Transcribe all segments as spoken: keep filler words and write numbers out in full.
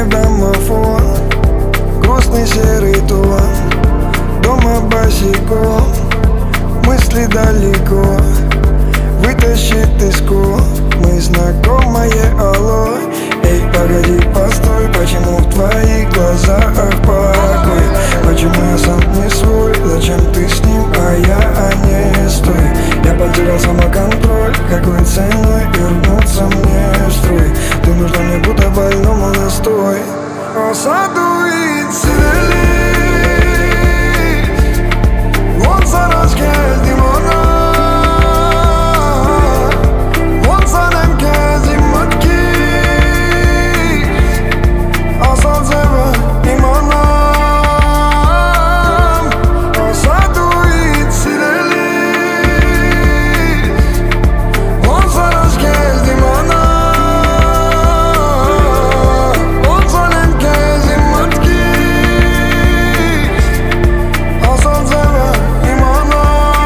граммофон, грустный серый тон. Дома босиком, мысли далеко, вытащит из кол. Мы знакомые, алло. Эй, погоди, постой, почему в твоих глазах покой? Почему я сам не свой, зачем ты с ним, а я не стой? Я потерял самоконтроль, какой ценой вернуться мне в строй? Ты нужна мне будто больному настой. О, садует сирели, вон сарашке димона, вон саремке зиматки, асадзева имана. О, садует сирели, вон сарашке димона, вон саремке зиматки, асадзева имана.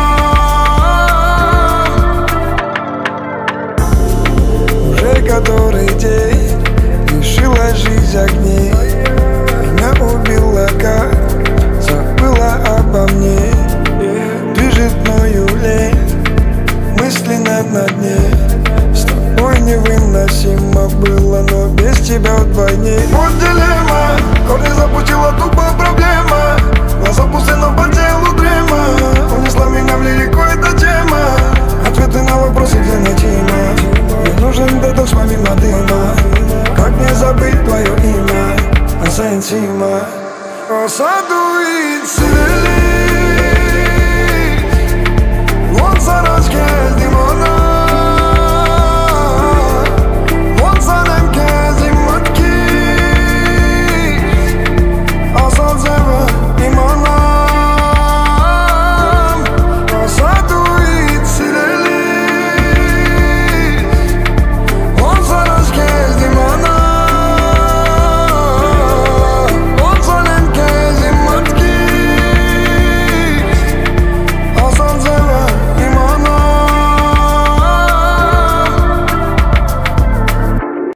Уже который день лишила жизнь огней, меня убила, как забыла обо мне. Движет мною лень, мысленно на дне. С тобой невыносимо было, но без тебя вдвойне. Вот дилемма, корни запустила тупо проблема. Глаза пусты, но по телу дрема. Унесла меня в лирику эта тема. Ответы на вопросы, где найти имя. Мне нужен детокс помимо дыма. Как не забыть твое имя, Асентима. О, садует сирели,